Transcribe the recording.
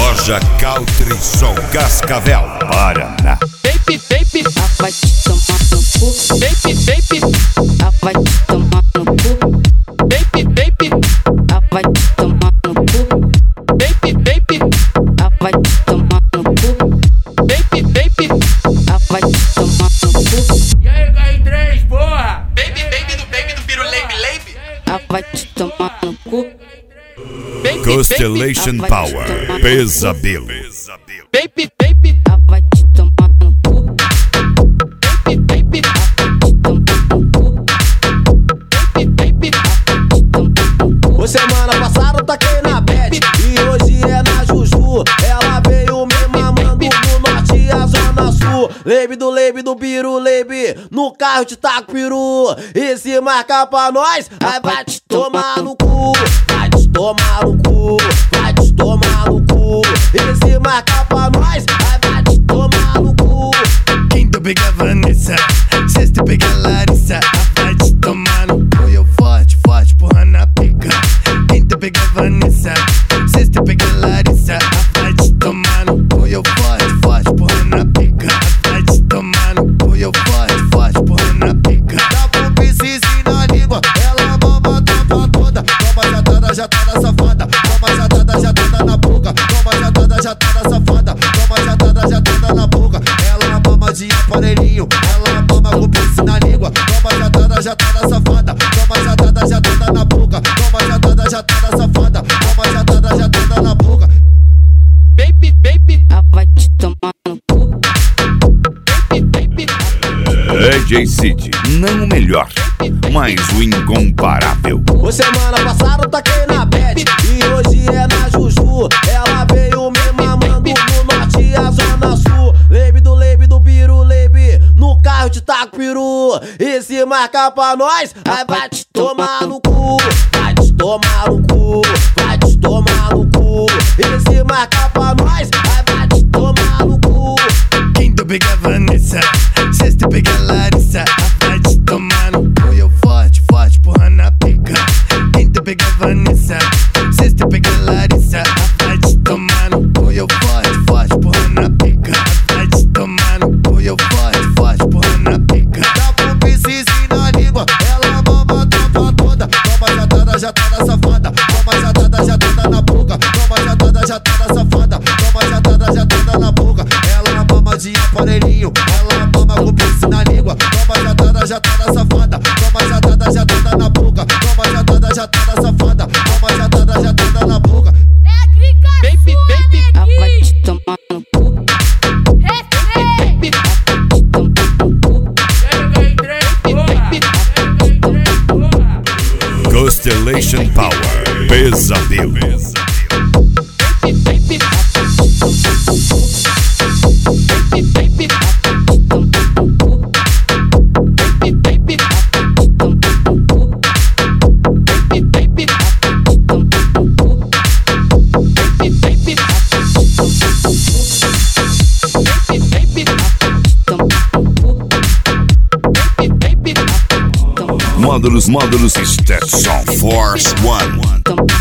Loja Caltrição, Cascavel, Paraná. Baby, baby, vai te tomar no cu. Baby, baby, vai te tomar no cu. Baby, baby, vai te tomar no cu. Baby, baby, vai te tomar no cu. Baby, baby, vai te tomar no cu. E aí, H3, porra? Baby do Piru Lebe. Vai te tomar no cu. Constellation Power, Pesadelo. Baby, baby, vai te tomar no cu. Baby, baby, vai te tomar no cu. Baby, baby, vai te tomar no cu. Semana passada eu taquei na Beth e hoje é na Juju. Ela veio me mamando no norte e a zona sul. Lebe do Piru Lebe, no carro te taco peru. E se marcar pra nós, aí vai te tomar no cu. Vai te tomar no cu, vai te tomar no cu. E se marcar pra nós, aí vai te tomar no cu. Quinto pega Vanessa, sexto pega Larissa. Vai te tomar no cu, eu forte, forte, porra na pica. Quinto pega Vanessa, sexto pega Larissa. Vai te tomar no cu, eu forte, forte, porra na pica. Vai te tomar no cu, eu forte, forte, porra na pica. Dá pro piscis na língua, ela mama a tampa toda. Toma jatada safada, toma jatada na boca. Toma jatada safada, toma jatada na boca. Ela mama de aparelhinho, ela mama com piscis na língua. Toma jatada safada, toma jatada na boca. Toma jatada safada, toma jatada na boca. Baby, baby, vai te tomar no cu. Baby, baby, DJ City, não o melhor, mas o incomparável. Semana passada eu taquei na Beth e hoje é na Juju. Ela veio me mamando no norte e a zona sul. Lebe do Piru Lebe, no carro te taco peru. E se marcar pra nós, aí vai te tomar no cu. Vai te tomar no cu, vai te tomar no cu. E se marcar pra nós, aí vai te tomar no cu. Quinto pega Vanessa, sexto pega Larissa. Vai te tomar no cu, eu forte, forte, porra na pica. Quinto pega Vanessa, sexto pega Larissa. Vai te tomar no cu, eu forte, forte, porra na pica. Vai te tomar no cu, eu forte, forte, porra na pica. Dá pro piscis na língua, ela mama a tampa toda. Toma jatada safada, toma jatada na boca. Toma jatada safada, toma jatada na boca. Ela mama de aparelhinho, ela mama com piscis na língua. Toma jatada safada, toma jatada na boca. Toma jatada safada, toma jatada na boca. baby, baby, vai te tomar no cu. Baby, vai te tomar no cu. E aí, H3, porra? Constellation Power, Pesadelo. Baby, vai te tomar no cu. Baby, vai te tomar no cu. Baby, vai te tomar no cu. Baby, vai te tomar no cu. Baby, vai te tomar no cu. Baby, vai te tomar no cu. Baby, vai te tomar no cu. Módulos Stetson Force One.